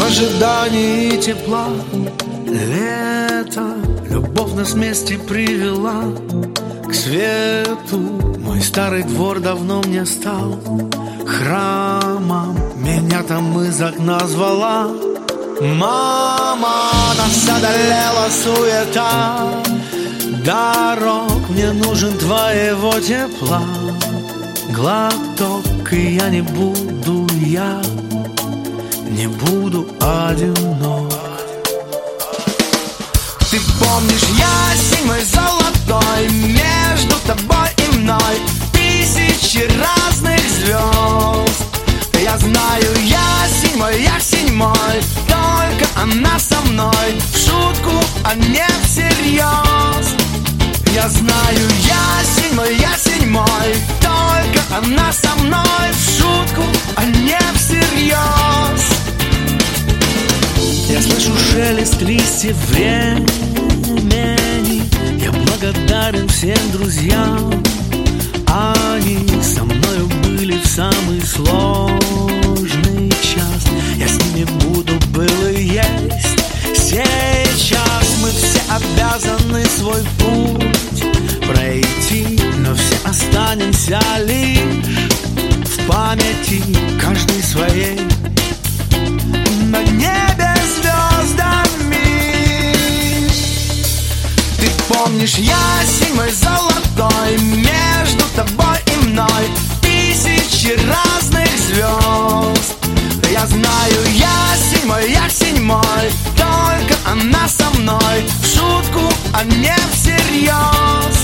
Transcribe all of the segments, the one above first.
ожидании тепла. Лето, любовь нас вместе привела к свету. Мой старый двор давно мне стал храмом. Меня там из окна звала мама. Нас одолела суета дорог, мне нужен твоего тепла. Глоток, и я не буду одинок. Ты помнишь ясень мой золотой, между тобой и мной тысячи разных звезд. Я знаю, ясень мой, только она со мной, в шутку, а не всерьез. Я знаю, ясень мой, только она со мной, в шутку, а не всерьез. Я слышу шелест листьев времени. Я благодарен всем друзьям. Они со мною были в самый сложный час. Я с ними буду, был и есть. Сейчас мы все обязаны свой путь пройти, но все останемся лишь в памяти, каждый своей на небе звездами. Ты помнишь ясень мой золотой, между тобой и мной тысячи разных звезд. Я знаю, ясень мой, только она со мной, в шутку, а не всерьез.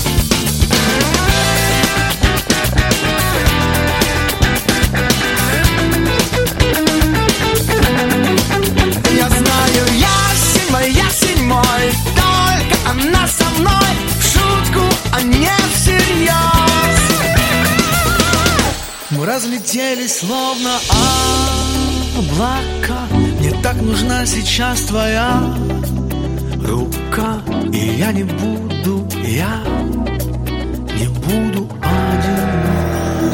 Я знаю, ясень мой, только она со мной, в шутку, а не всерьез. Мы разлетелись словно облака. Мне так нужна сейчас твоя рука. И я не буду одинок.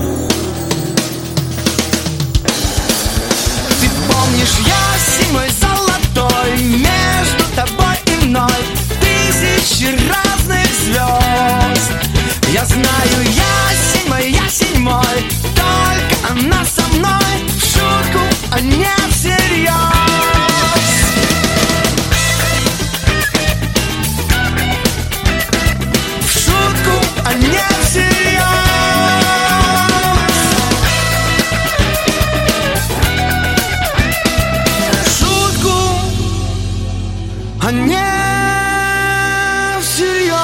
Ты помнишь ясень мой золотой, между тобой и мной тысячи разных звезд. Я знаю, ясень мой, только она со мной, в шутку, а не всерьез. В шутку, а не всерьез. В шутку, а не всерьез.